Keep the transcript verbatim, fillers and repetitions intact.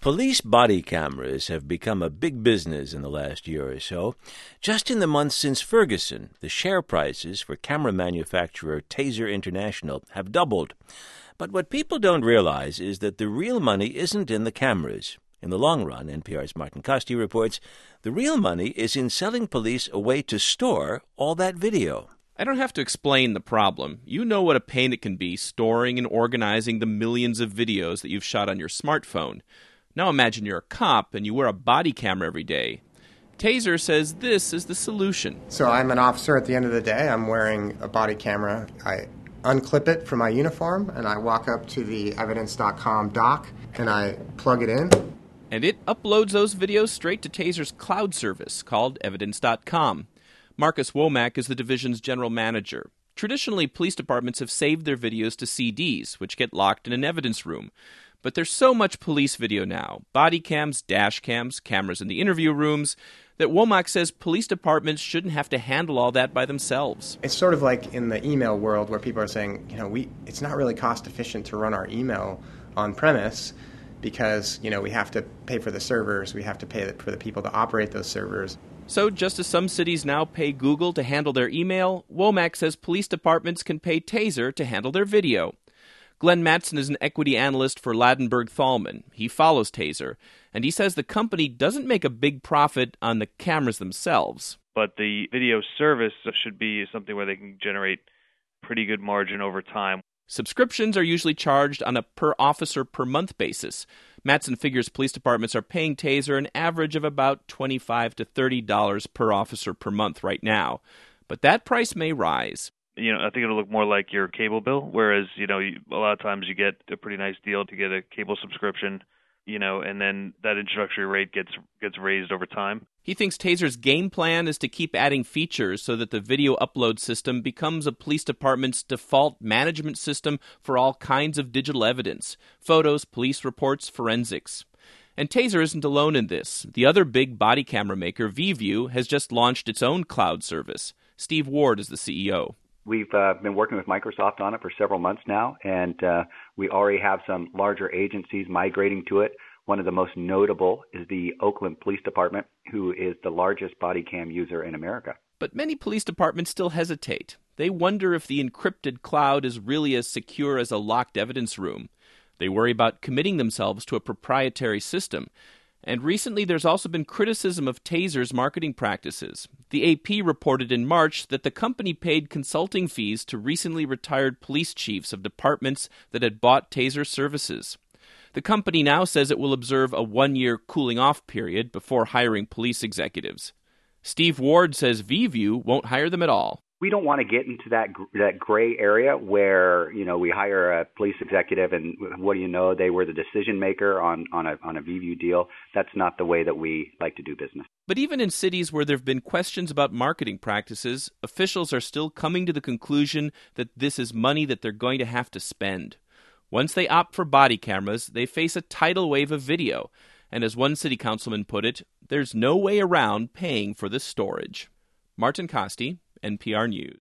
Police body cameras have become a big business in the last year or so. Just in the months since Ferguson, the share prices for camera manufacturer Taser International have doubled. But what people don't realize is that the real money isn't in the cameras. In the long run, N P R's Martin Costi reports, the real money is in selling police a way to store all that video. I don't have to explain the problem. You know what a pain it can be storing and organizing the millions of videos that you've shot on your smartphone. Now imagine you're a cop and you wear a body camera every day. Taser says this is the solution. So I'm an officer at the end of the day. I'm wearing a body camera. I unclip it from my uniform and I walk up to the evidence dot com dock and I plug it in. And it uploads those videos straight to Taser's cloud service called evidence dot com. Marcus Womack is the division's general manager. Traditionally, police departments have saved their videos to C Ds, which get locked in an evidence room. But there's so much police video now, body cams, dash cams, cameras in the interview rooms, that Womack says police departments shouldn't have to handle all that by themselves. It's sort of like in the email world where people are saying, you know, we it's not really cost efficient to run our email on premise because, you know, we have to pay for the servers, we have to pay for the people to operate those servers. So just as some cities now pay Google to handle their email, Womack says police departments can pay Taser to handle their video. Glenn Mattson is an equity analyst for Ladenburg Thalmann. He follows Taser, and he says the company doesn't make a big profit on the cameras themselves. But the video service should be something where they can generate pretty good margin over time. Subscriptions are usually charged on a per-officer per-month basis. Mattson figures police departments are paying Taser an average of about twenty-five to thirty dollars per officer per month right now. But that price may rise. You know, I think it'll look more like your cable bill, whereas, you know, you, a lot of times you get a pretty nice deal to get a cable subscription, you know, and then that introductory rate gets gets raised over time. He thinks Taser's game plan is to keep adding features so that the video upload system becomes a police department's default management system for all kinds of digital evidence, photos, police reports, forensics. And Taser isn't alone in this. The other big body camera maker, VIEVU, has just launched its own cloud service. Steve Ward is the C E O. We've uh, been working with Microsoft on it for several months now, and uh, we already have some larger agencies migrating to it. One of the most notable is the Oakland Police Department, who is the largest body cam user in America. But many police departments still hesitate. They wonder if the encrypted cloud is really as secure as a locked evidence room. They worry about committing themselves to a proprietary system. And recently there's also been criticism of Taser's marketing practices. The A P reported in March that the company paid consulting fees to recently retired police chiefs of departments that had bought Taser services. The company now says it will observe a one-year cooling-off period before hiring police executives. Steve Ward says VIEVU won't hire them at all. We don't want to get into that that gray area where, you know, we hire a police executive and what do you know, they were the decision maker on, on a on a VIEVU deal. That's not the way that we like to do business. But even in cities where there have been questions about marketing practices, officials are still coming to the conclusion that this is money that they're going to have to spend. Once they opt for body cameras, they face a tidal wave of video. And as one city councilman put it, there's no way around paying for this storage. Martin Costi, N P R News.